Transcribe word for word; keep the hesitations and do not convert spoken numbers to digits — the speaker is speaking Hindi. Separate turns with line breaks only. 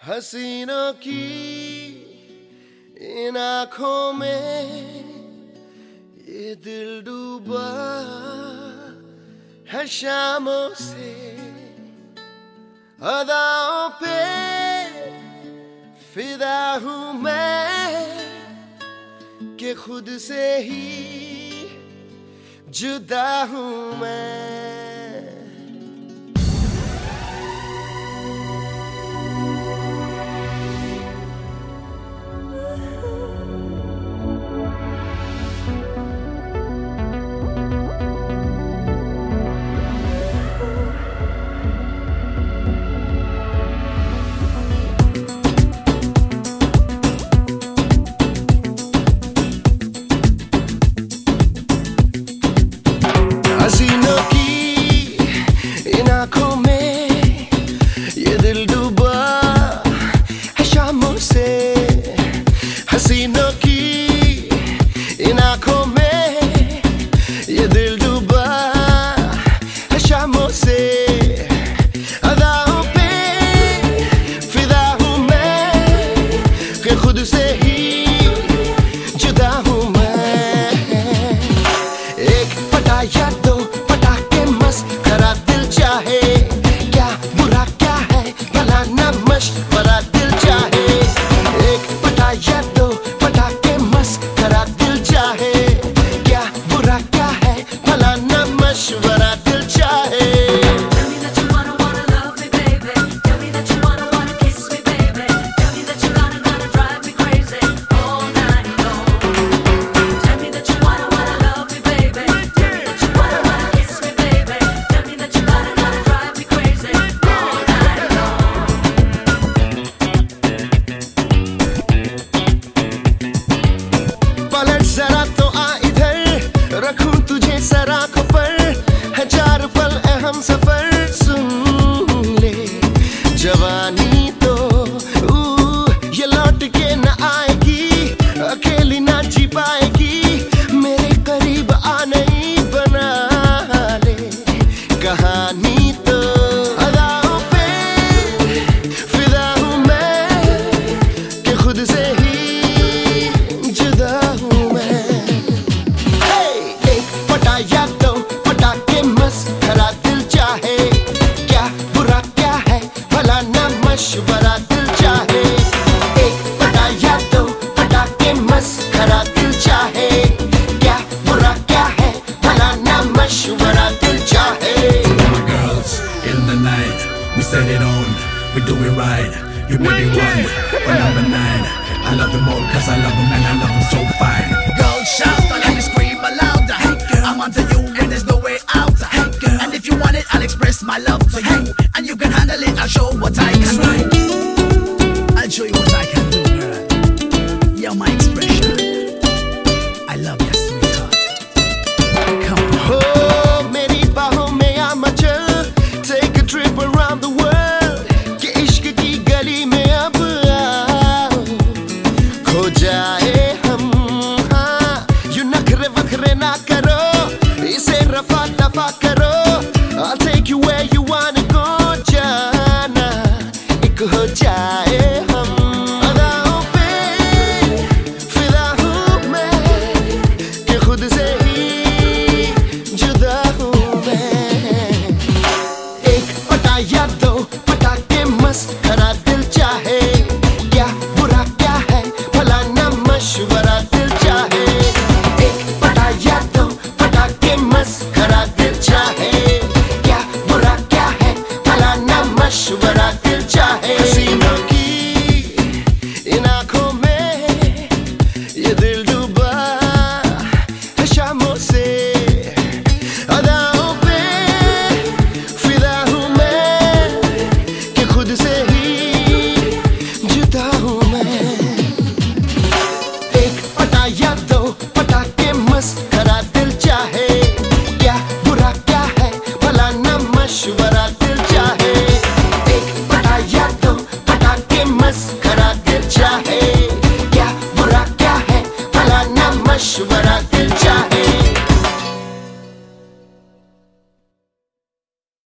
हसीनों की इन आँखों में ये दिल डूबा है शामों से। अदाओं पे फिदा हूँ मैं कि खुद से ही जुदा हूँ मैं। हसीनों की इन आँखों में ये दिल डूबा है शामों से। हसीनों की इन आँखों में ये दिल डूबा है शामों से। अदाओं पे फिदा हूँ मैं कि खुद से ही जुदा हूँ मैं। एक पटा या दो पटाके मस्त खरा दिल चाहे, क्या बुरा क्या है भला न मशवरा दिल चाहे। एक पटा या दो पटाके मस्त खरा दिल चाहे, क्या बुरा क्या है भला न मशवरा दिल चाहे। जरा तो आ इधर रखूं तुझे सराखों पर, है चार पल अहम सफर सुन ले। जवानी तो ये लौट के न आएगी, अकेली ना जी पाएगी। मेरे करीब आ नहीं बना ले कहानी तो। अदाओं पे फिदा हूँ मैं कि खुद से ही जुदा हूँ। या दो पटाके मस्त खरा दिल चाहे, क्या बुरा क्या है भला न मशवरा दिल चाहे। एक पटा या दो पटाके मस्त खरा दिल चाहे, क्या बुरा क्या है भला न मशवरा दिल चाहे।
My girls in the night, we set it on, we do it right. You may be one, but number nine. I love them all cause I love them and I love them so fine. Girls shout, I let me scream louder. I'm onto you and there's no way out. And if you want it, I'll express my love to you. And you can handle it, I'll show what I can do. I'll show you what I can do, girl. You're my expression. I love you, sweetheart. Come on.
Oh, मेरी बाहों में आ मचल, take a trip around the world. कि इश्क की गली में अब आओ, खो जाए हम। हाँ, यूं नखरे वखरे ना करो, इसे रफा दफा करो। I'll take you where you wanna go, जाना एक हो जाए हम। अदाओं पे फिदा हूँ मैं कि खुद से ही जुदा हूँ मैं। एक पटा या दो पटाके मस्त खरा दिल चाहे, क्या बुरा क्या है भला न मशवरा दिल चाहे। एक पटा या दो पटाके मस्त खरा दिल चाहे, क्या बुरा क्या है भला न मशवरा